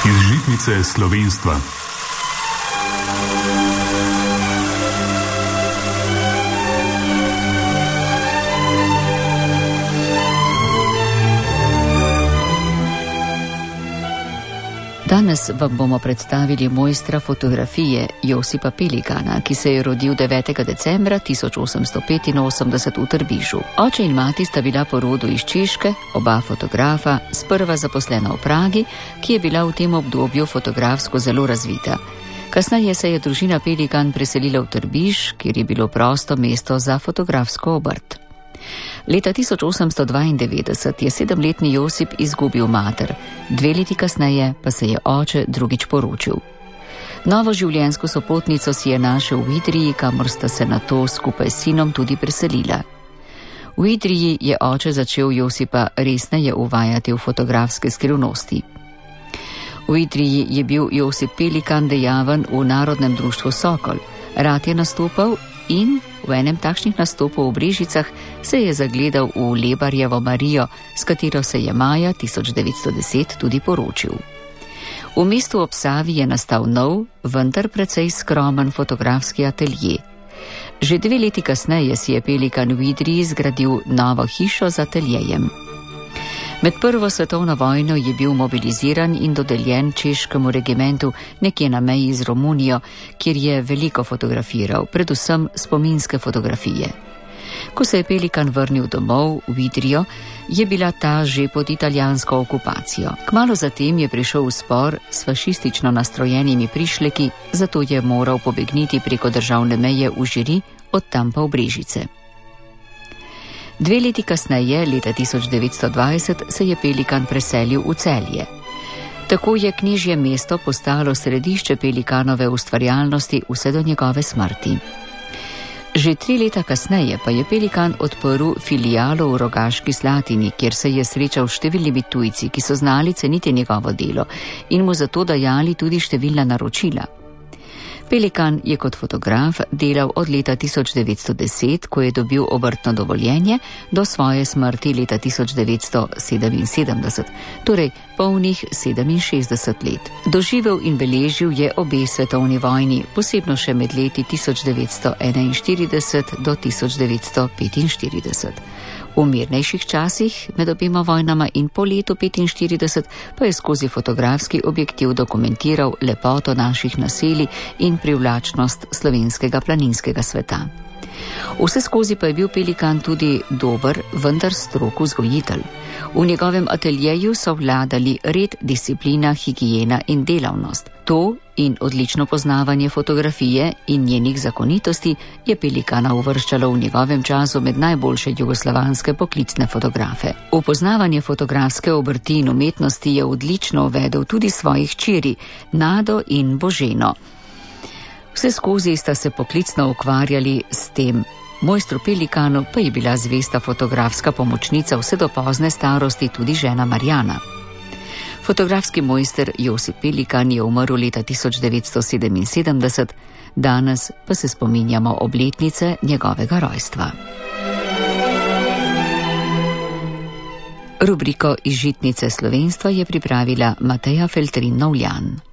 Iz žitnice slovenstva. Danes vam bomo predstavili mojstra fotografije Josipa Pelikana, ki se je rodil 9. decembra 1885 v Trbižu. Oče in mati sta bila po rodu iz Češke, oba fotografa, sprva zaposlena v Pragi, ki je bila v tem obdobju fotografsko zelo razvita. Kasneje se je družina Pelikan preselila v Trbiž, kjer je bilo prosto mesto za fotografsko obrt. Leta 1892 je 7-letni Josip izgubil mater, 2 leti kasneje pa se je oče drugič poročil. Novo življenjsko sopotnico si je našel v Idriji, kamor sta se nato skupaj s sinom tudi preselila. V Idriji je oče začel Josipa resneje uvajati v fotografske skrivnosti. V Idriji je bil Josip Pelikan dejaven v Narodnem društvu Sokol, rad je nastopal in v enem takšnih nastopov v Brežicah se je zagledal v Lebarjevo Marijo, s katero se je maja 1910 tudi poročil. V mestu ob Savi je nastal nov, vendar precej skromen fotografski atelje. Že 2 leti kasneje si je Pelikan v Idriji zgradil novo hišo z ateljejem. Med prvo svetovno vojno je bil mobiliziran in dodeljen češkemu regimentu nekje na meji z Romunijo, kjer je veliko fotografiral, predvsem spominske fotografije. Ko se je Pelikan vrnil domov v Idrijo, je bila ta že pod italijansko okupacijo. Kmalu zatem je prišel v spor s fašistično nastrojenimi prišleki, zato je moral pobegniti preko državne meje v Žiri, od tam pa v Brežice. 2 leti kasneje, leta 1920, se je Pelikan preselil v Celje. Tako je knežje mesto postalo središče Pelikanove ustvarjalnosti vse do njegove smrti. Že 3 leta kasneje pa je Pelikan odprl filialo v Rogaški Slatini, kjer se je srečal s številnimi tujci, ki so znali ceniti njegovo delo in mu zato dajali tudi številna naročila. Pelikan je kot fotograf delal od leta 1910, ko je dobil obrtno dovoljenje, do svoje smrti leta 1977, torej polnih 67 let. Doživel in beležil je obe svetovni vojni, posebno še med leti 1941 do 1945. V mirnejših časih, med obima vojnama in po letu 1945, pa je skozi fotografski objektiv dokumentiral lepoto naših naselij in privlačnost slovenskega planinskega sveta. Vse skozi pa je bil Pelikan tudi dober, vendar strog vzgojitelj. V njegovem ateljeju so vladali red, disciplina, higiena in delavnost. To in odlično poznavanje fotografije in njenih zakonitosti je Pelikana uvrščalo v njegovem času med najboljše jugoslovanske poklicne fotografe. V poznavanje fotografske obrti in umetnosti je odlično uvedel tudi svojih hčeri, Nado in Boženo. Vse skozi sta se poklicno ukvarjali s tem. Mojstru Pelikanu pa je bila zvesta fotografska pomočnica vse do pozne starosti tudi žena Marjana. Fotografski mojster Josip Pelikan je umrl leta 1977, danes pa se spominjamo obletnice njegovega rojstva. Rubriko iz žitnice slovenstva je pripravila Mateja Feltrin Novljan.